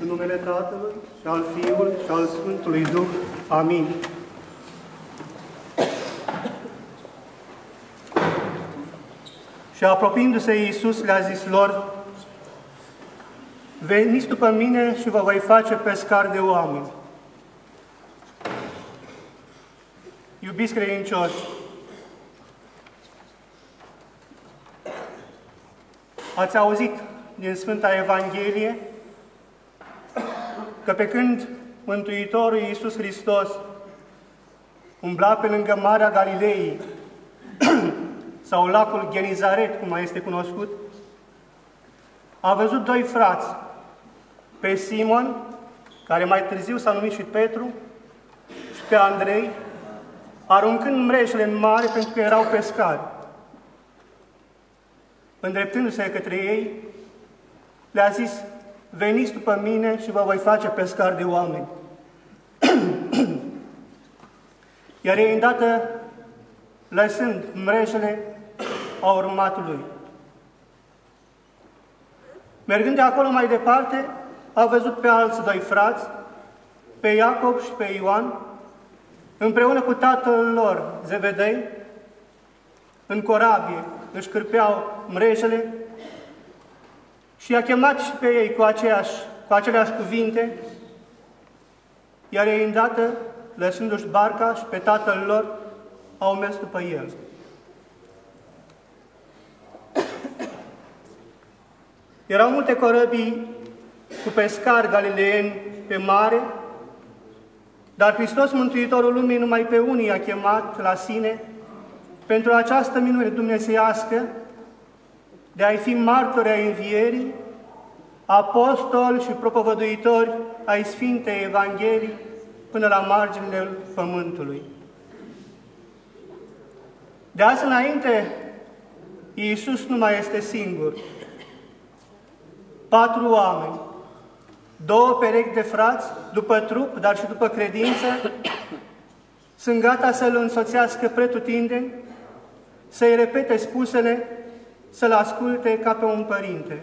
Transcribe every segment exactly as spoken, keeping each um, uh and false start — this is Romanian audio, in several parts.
În numele Tatălui și al Fiului și al Sfântului Duh. Amin. Și apropiindu-se Iisus le-a zis lor: veniți după mine și vă voi face pescari de oameni. Iubiți credincioși, ați auzit din Sfânta Evanghelie că pe când Mântuitorul Iisus Hristos umbla pe lângă Marea Galilei sau lacul Genizaret, cum mai este cunoscut, a văzut doi frați, pe Simon, care mai târziu s-a numit și Petru, și pe Andrei, aruncând mrejele în mare pentru că erau pescari. Îndreptându-se către ei, le-a zis: veniți după mine și vă voi face pescari de oameni. Iar ei, îndată, lăsând mrejele, au urmat lui. Mergând de acolo mai departe, a văzut pe alți doi frați, pe Iacob și pe Ioan, împreună cu tatăl lor, Zebedei, în corabie, își cârpeau mrejele și i-a chemat și pe ei cu, aceeași, cu aceleași cuvinte, iar ei, îndată, lăsându-și barca și pe tatăl lor, au mers după el. Erau multe corăbii cu pescari galileeni pe mare, dar Hristos, Mântuitorul lumii, numai pe unii a chemat la sine pentru această minune dumnezeiască de a-i fi martori ai învierii, apostoli și propovăduitori ai Sfintei Evangheliei până la marginile pământului. De azi înainte, Iisus nu mai este singur. Patru oameni, două perechi de frați, după trup, dar și după credință, sunt gata să-L însoțească pretutindeni, să-i repete spusele, să-L asculte ca pe un părinte.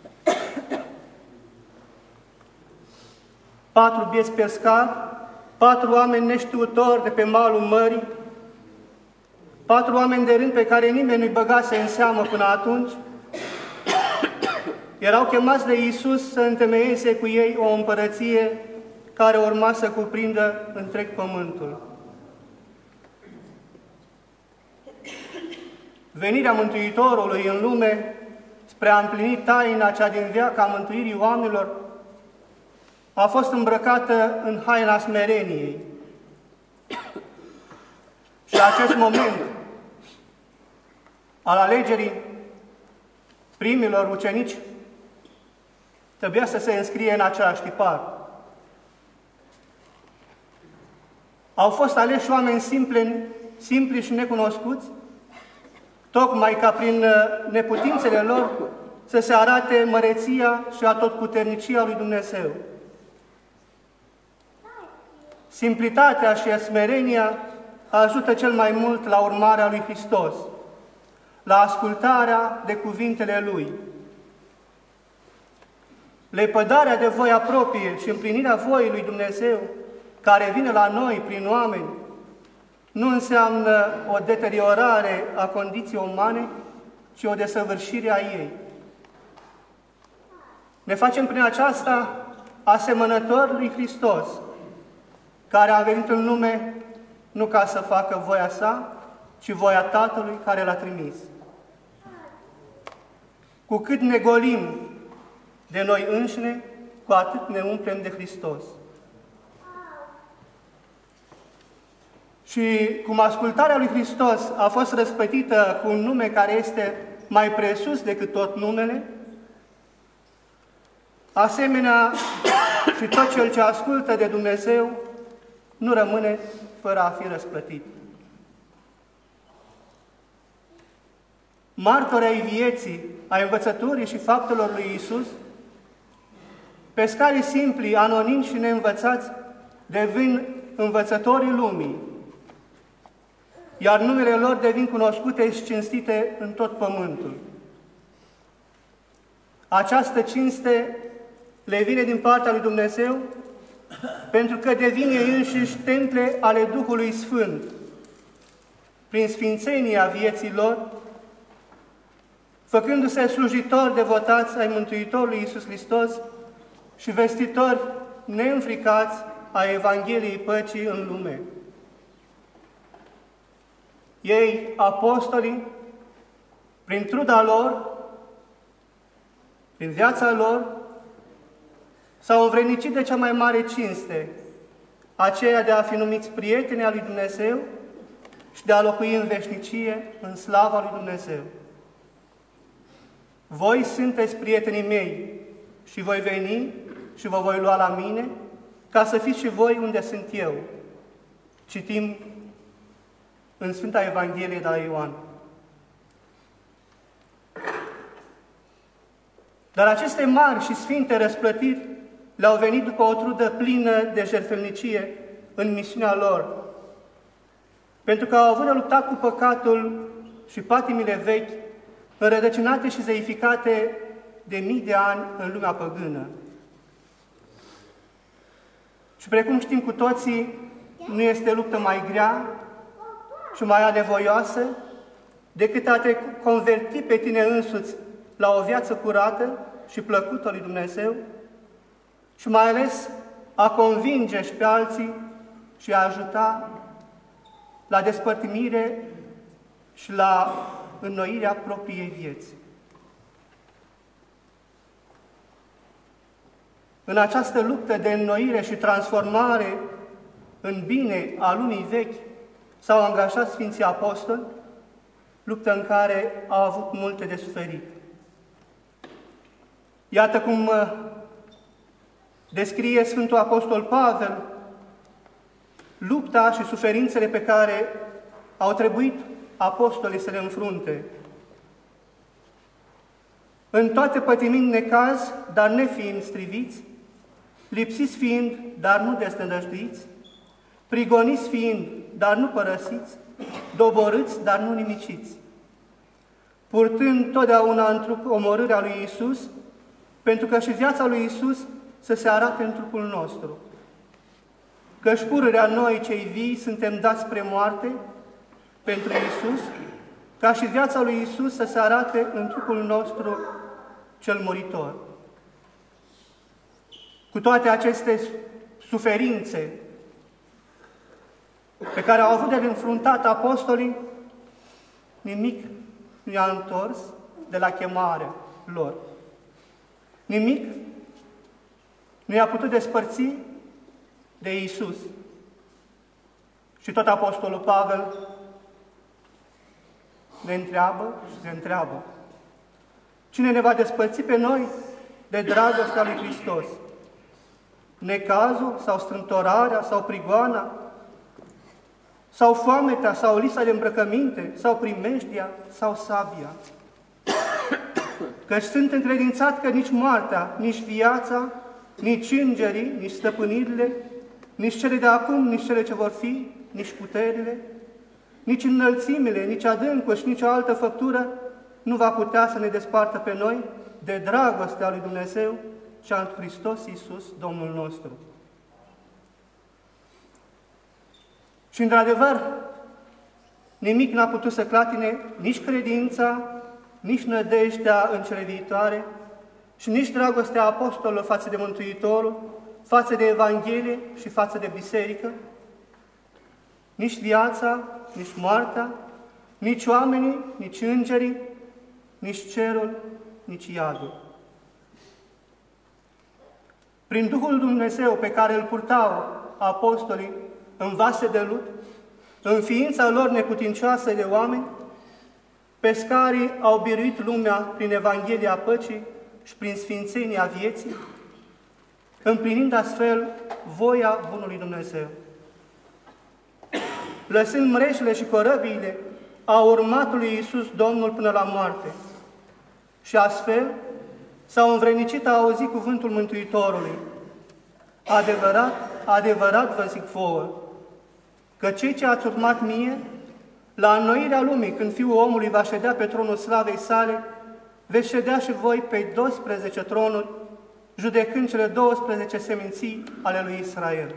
Patru bieți pescari, patru oameni neștiutori de pe malul mării, patru oameni de rând pe care nimeni nu-i băgase în seamă până atunci, erau chemați de Iisus să întemeieze cu ei o împărăție care urma să cuprindă întreg pământul. Venirea Mântuitorului în lume spre a împlini taina cea din veaca mântuirii oamenilor a fost îmbrăcată în haina smereniei. Și la acest moment al alegerii primilor ucenici trebuia să se înscrie în același tipar. Au fost aleși oameni simple, simpli și necunoscuți, tocmai ca prin neputințele lor să se arate măreția și atotputernicia lui Dumnezeu. Simplitatea și smerenia ajută cel mai mult la urmarea lui Hristos, la ascultarea de cuvintele Lui. Lepădarea de voia proprie și împlinirea voii lui Dumnezeu, care vine la noi prin oameni, nu înseamnă o deteriorare a condiției umane, ci o desăvârșire a ei. Ne facem prin aceasta asemănători lui Hristos, care a venit în lume nu ca să facă voia sa, ci voia Tatălui care l-a trimis. Cu cât ne golim de noi înșine, cu atât ne umplem de Hristos. Și cum ascultarea lui Hristos a fost răspătită cu un nume care este mai presus decât tot numele, asemenea și tot cel ce ascultă de Dumnezeu nu rămâne fără a fi răsplătit. Martori ai vieții, ai învățăturii și faptelor lui Iisus, pescarii simpli, anonimi și neînvățați, devin învățătorii lumii, iar numele lor devin cunoscute și cinstite în tot pământul. Această cinste le vine din partea lui Dumnezeu, pentru că devin ei înșiși temple ale Duhului Sfânt, prin sfințenia vieții lor, făcându-se slujitori devotați ai Mântuitorului Iisus Hristos și vestitori neînfricați a Evangheliei păcii în lume. Ei, apostolii, prin truda lor, prin viața lor, s-au învrednicit de cea mai mare cinste, aceea de a fi numiți prieteni al lui Dumnezeu și de a locui în veșnicie în slava lui Dumnezeu. Voi sunteți prietenii mei și voi veni și vă voi lua la mine, ca să fiți și voi unde sunt eu. Citim în Sfânta Evanghelie de la Ioan. Dar aceste mari și sfinte răsplătiri le-au venit după o trudă plină de jertfelnicie în misiunea lor, pentru că au avut de luptat cu păcatul și patimile vechi, înrădăcinate și zeificate de mii de ani în lumea păgână. Și precum știm cu toții, nu este luptă mai grea și mai anevoioasă decât a te converti pe tine însuți la o viață curată și plăcută lui Dumnezeu și mai ales a convinge și pe alții și a ajuta la despărtimire și la înnoirea propriei vieți. În această luptă de înnoire și transformare în bine a lumii vechi s-au angajat Sfinții Apostoli, luptă în care au avut multe de suferit. Iată cum descrie Sfântul Apostol Pavel lupta și suferințele pe care au trebuit apostolii să le înfrunte. În toate pătimind necaz, dar nefiind striviți, lipsiți fiind, dar nu desnădăjduiți, prigoniți fiind, dar nu părăsiți, doborâți, dar nu nimiciți, purtând totdeauna în trup omorârea lui Iisus, pentru că și viața lui Iisus să se arate în trupul nostru. Căci pururea noi, cei vii, suntem dați spre moarte pentru Iisus, ca și viața lui Iisus să se arate în trupul nostru cel muritor. Cu toate aceste suferințe pe care au avut de înfruntat apostolii, nimic nu i-a întors de la chemarea lor. Nimic nu i-a putut despărți de Iisus. Și tot apostolul Pavel ne întreabă și se întreabă: cine ne va despărți pe noi de dragostea lui Hristos? Necazul sau strâmtorarea sau prigoana sau foametea sau lipsa de îmbrăcăminte sau primejdia sau sabia? Căci sunt încredințat că nici moartea, nici viața, nici îngerii, nici stăpânirile, nici cele de acum, nici cele ce vor fi, nici puterile, nici înălțimile, nici adâncul și nici o altă făptură nu va putea să ne despartă pe noi de dragostea lui Dumnezeu și al Hristos Iisus, Domnul nostru. Și într-adevăr, nimic n-a putut să clatine nici credința, nici nădejdea în cele viitoare și nici dragostea apostolilor față de Mântuitorul, față de Evanghelie și față de biserică, nici viața, nici moartea, nici oamenii, nici îngerii, nici cerul, nici iadul. Prin Duhul Dumnezeu pe care îl purtau apostolii în vase de lut, în ființa lor neputincioasă de oameni, pescarii au biruit lumea prin Evanghelia păcii și prin sfințenia vieții, împlinind astfel voia Bunului Dumnezeu. Lăsând mreșele și corăbiile, au urmat lui Iisus Domnul până la moarte și astfel s-au învrednicit a auzi cuvântul Mântuitorului. Adevărat, adevărat vă zic vouă, că cei ce ați urmat mie, la înnoirea lumii, când Fiul omului va ședea pe tronul slavei sale, veți ședea și voi pe doisprezece tronuri judecând cele douăsprezece seminții ale lui Israel.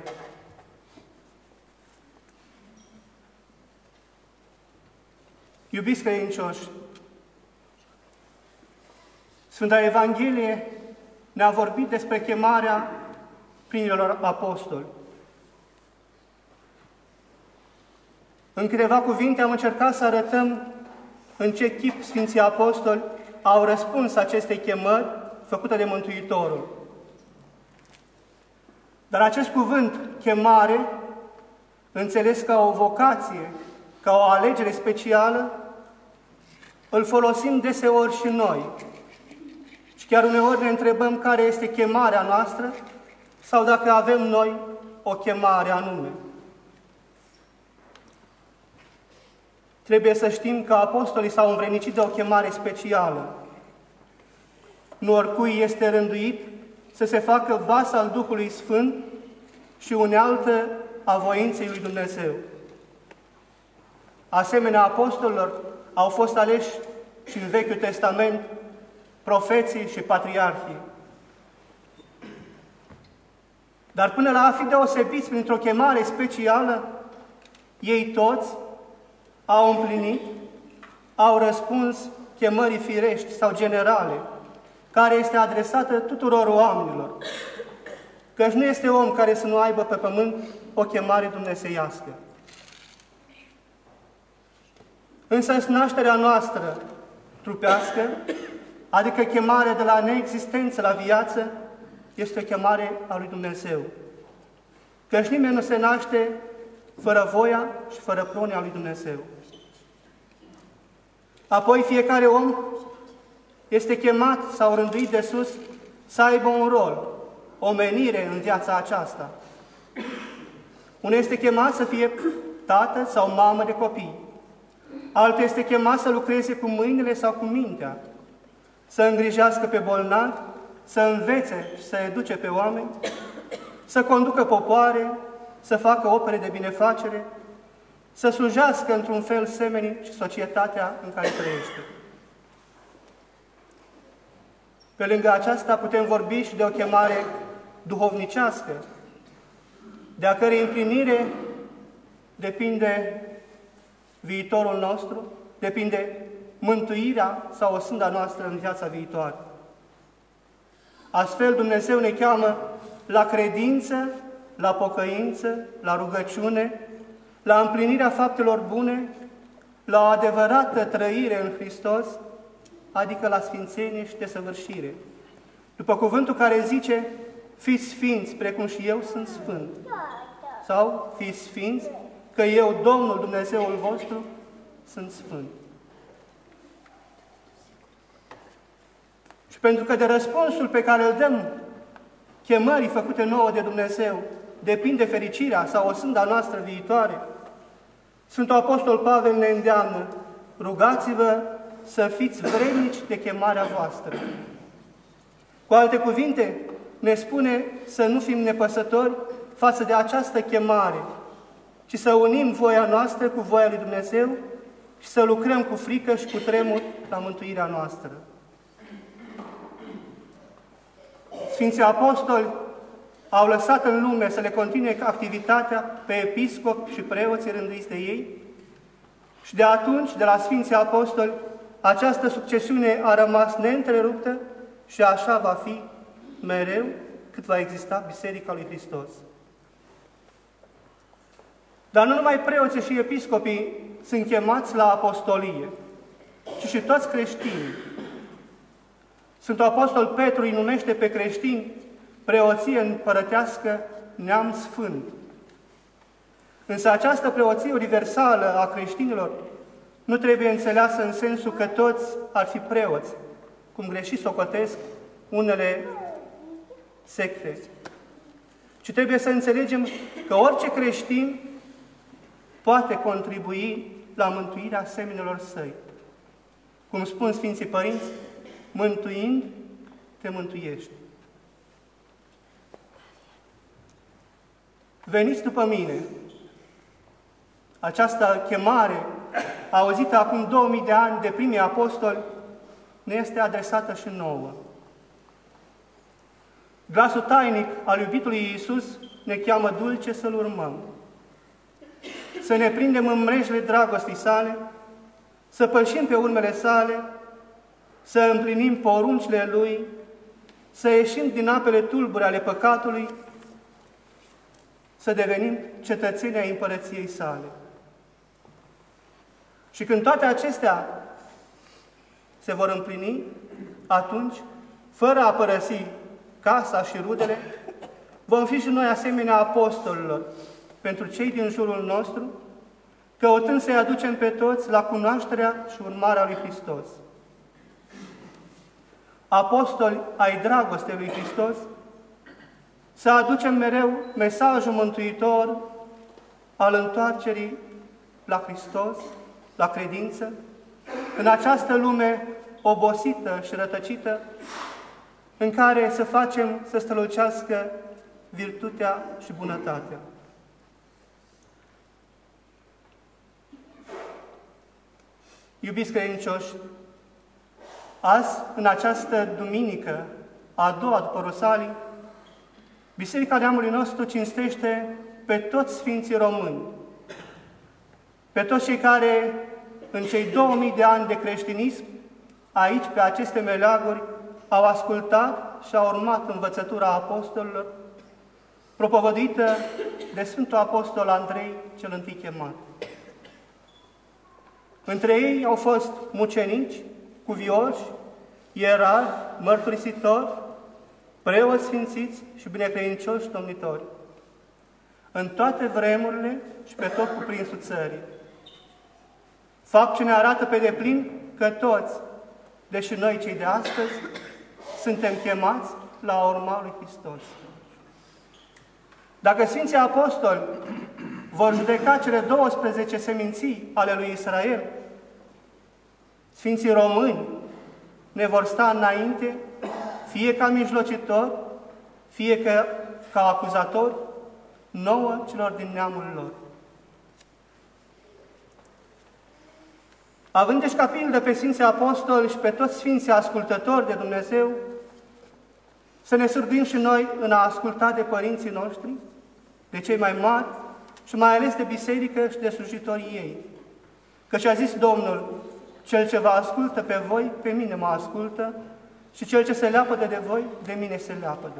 Iubiți credincioși, Sfânta Evanghelie ne-a vorbit despre chemarea primilor apostoli. În câteva cuvinte am încercat să arătăm în ce chip Sfinții Apostoli au răspuns acestei chemări făcute de Mântuitorul. Dar acest cuvânt, chemare, înțeles ca o vocație, ca o alegere specială, îl folosim deseori și noi. Și chiar uneori ne întrebăm care este chemarea noastră sau dacă avem noi o chemare anume. Trebuie să știm că apostolii s-au învrednicit de o chemare specială. Nu oricui este rânduit să se facă vas al Duhului Sfânt și unealtă a voinței lui Dumnezeu. Asemenea apostolilor au fost aleși și în Vechiul Testament profeții și patriarhii. Dar până la a fi deosebiți printr-o chemare specială, ei toți au împlinit, au răspuns chemării firești sau generale, care este adresată tuturor oamenilor. Căci nu este om care să nu aibă pe pământ o chemare dumnezeiască. Însă nașterea noastră trupească, adică chemarea de la neexistență la viață, este o chemare a lui Dumnezeu. Căci nimeni nu se naște fără voia și fără prunia lui Dumnezeu. Apoi fiecare om este chemat sau rânduit de sus să aibă un rol, o menire în viața aceasta. Unul este chemat să fie tată sau mamă de copii. Altul este chemat să lucreze cu mâinile sau cu mintea, să îngrijească pe bolnavi, să învețe și să educe pe oameni, să conducă popoare, să facă opere de binefacere, să slujească într-un fel semenii și societatea în care trăiește. Pe lângă aceasta putem vorbi și de o chemare duhovnicească, de a cărei împlinire depinde viitorul nostru, depinde mântuirea sau o sânda noastră în viața viitoare. Astfel, Dumnezeu ne cheamă la credință, la pocăință, la rugăciune, la împlinirea faptelor bune, la o adevărată trăire în Hristos, adică la sfințenie și desăvârșire. După cuvântul care zice, fiți sfinți, precum și eu sunt sfânt. Sau, fiți sfinți, că eu, Domnul Dumnezeul vostru, sunt sfânt. Și pentru că de răspunsul pe care îl dăm chemării făcute nouă de Dumnezeu, depinde fericirea sau o sânda noastră viitoare, Sfântul Apostol Pavel ne îndeamnă, rugați-vă să fiți vrednici de chemarea voastră. Cu alte cuvinte, ne spune să nu fim nepăsători față de această chemare, ci să unim voia noastră cu voia lui Dumnezeu și să lucrăm cu frică și cu tremur la mântuirea noastră. Sfinții Apostoli au lăsat în lume să le continue activitatea pe episcopi și preoții rânduiți de ei și de atunci, de la Sfinții Apostoli, această succesiune a rămas neîntreruptă și așa va fi mereu cât va exista Biserica lui Hristos. Dar nu numai preoții și episcopii sunt chemați la apostolie, ci și toți creștinii. Sfântul Apostol Petru îi numește pe creștini preoție împărătească neam sfânt. Însă această preoție universală a creștinilor nu trebuie înțeleasă în sensul că toți ar fi preoți, cum greșit socotesc unele secte, ci trebuie să înțelegem că orice creștin poate contribui la mântuirea seminilor săi. Cum spun Sfinții Părinți, mântuind, te mântuiești. Veniți după mine. Această chemare, auzită acum două mii de ani de primii apostoli, ne este adresată și nouă. Glasul tainic al iubitului Iisus ne cheamă dulce să-L urmăm, să ne prindem în mrejele dragostii sale, să pășim pe urmele sale, să împlinim poruncile Lui, să ieșim din apele tulbure ale păcatului, să devenim cetățeni ai împărăției sale. Și când toate acestea se vor împlini, atunci, fără a părăsi casa și rudele, vom fi și noi asemenea apostolilor pentru cei din jurul nostru, căutând să-i aducem pe toți la cunoașterea și urmarea lui Hristos. Apostoli ai dragostei lui Hristos, să aducem mereu mesajul mântuitor al întoarcerii la Hristos, la credință, în această lume obosită și rătăcită, în care să facem să strălucească virtutea și bunătatea. Iubiți credincioși, azi, în această duminică, a doua după Rosalii, Biserica neamului nostru cinstește pe toți Sfinții Români, pe toți cei care, în cei două mii de ani de creștinism, aici, pe aceste meleaguri, au ascultat și au urmat învățătura apostolilor, propovăduită de Sfântul Apostol Andrei, cel întâi chemat. Între ei au fost mucenici, cuvioși, ierarhi, mărturisitori, preoți sfințiți și binecredincioși domnitori, în toate vremurile și pe tot cuprinsul țării. Fapt ce ne arată pe deplin că toți, deși noi cei de astăzi, suntem chemați la urma lui Hristos. Dacă Sfinții Apostoli vor judeca cele douăsprezece seminții ale lui Israel, Sfinții Români ne vor sta înainte, fie ca mijlocitor, fie ca, ca acuzator, nouă celor din neamul lor. Având deci ca pildă pe Sfinții Apostoli și pe toți Sfinții ascultători de Dumnezeu, să ne sârguim și noi în a asculta de părinții noștri, de cei mai mari și mai ales de biserică și de slujitorii ei. Căci a zis Domnul, cel ce vă ascultă pe voi, pe mine mă ascultă, și cel ce se leapădă de voi, de mine se leapădă.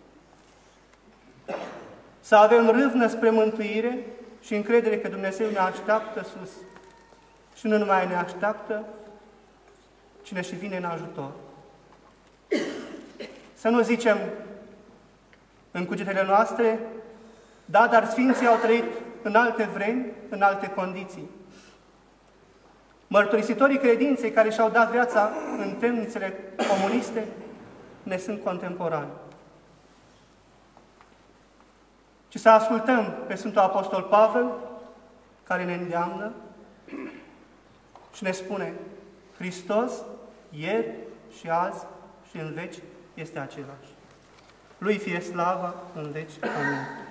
Să avem râvnă spre mântuire și încredere că Dumnezeu ne așteaptă sus. Și nu numai ne așteaptă, ci ne și vine în ajutor. Să nu zicem în cugetele noastre, da, dar Sfinții au trăit în alte vremi, în alte condiții. Mărturisitorii credinței care și-au dat viața în temnițele comuniste ne sunt contemporani. Ci să ascultăm pe Sfântul Apostol Pavel, care ne îndeamnă și ne spune: Hristos, ieri și azi și în veci, este același. Lui fie slava în veci. Amin.